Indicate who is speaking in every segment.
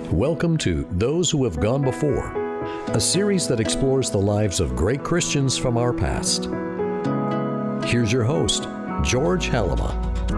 Speaker 1: Welcome to Those Who Have Gone Before, a series that explores the lives of great Christians from our past. Here's your host, George Halama.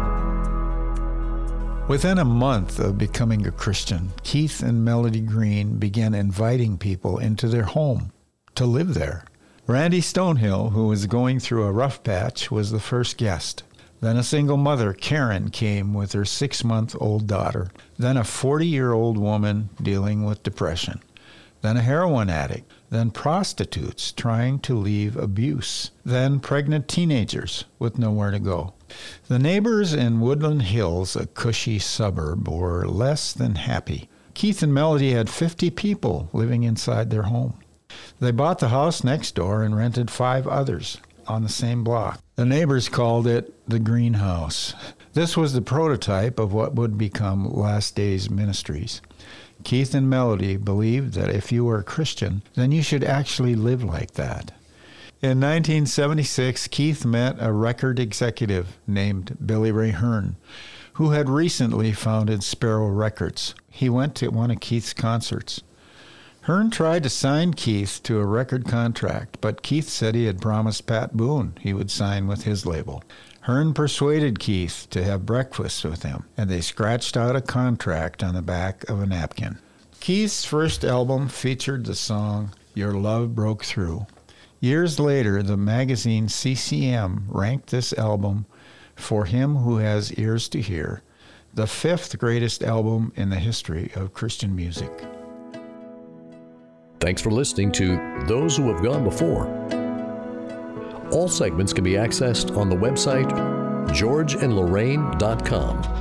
Speaker 2: Within a month of becoming a Christian, Keith and Melody Green began inviting people into their home to live there. Randy Stonehill, who was going through a rough patch, was the first guest. Then a single mother, Karen, came with her 6-month-old daughter. Then a 40-year-old woman dealing with depression. Then a heroin addict. Then prostitutes trying to leave abuse. Then pregnant teenagers with nowhere to go. The neighbors in Woodland Hills, a cushy suburb, were less than happy. Keith and Melody had 50 people living inside their home. They bought the house next door and rented 5 others on the same block. The neighbors called it the Greenhouse. This was the prototype of what would become Last Days Ministries. Keith and Melody believed that if you were a Christian, then you should actually live like that. In 1976, Keith met a record executive named Billy Ray Hearn, who had recently founded Sparrow Records. He went to one of Keith's concerts. Hearn tried to sign Keith to a record contract, but Keith said he had promised Pat Boone he would sign with his label. Hearn persuaded Keith to have breakfast with him, and they scratched out a contract on the back of a napkin. Keith's first album featured the song Your Love Broke Through. Years later, the magazine CCM ranked this album, For Him Who Has Ears to Hear, the 5th greatest album in the history of Christian music.
Speaker 1: Thanks for listening to Those Who Have Gone Before. All segments can be accessed on the website georgeandlorraine.com.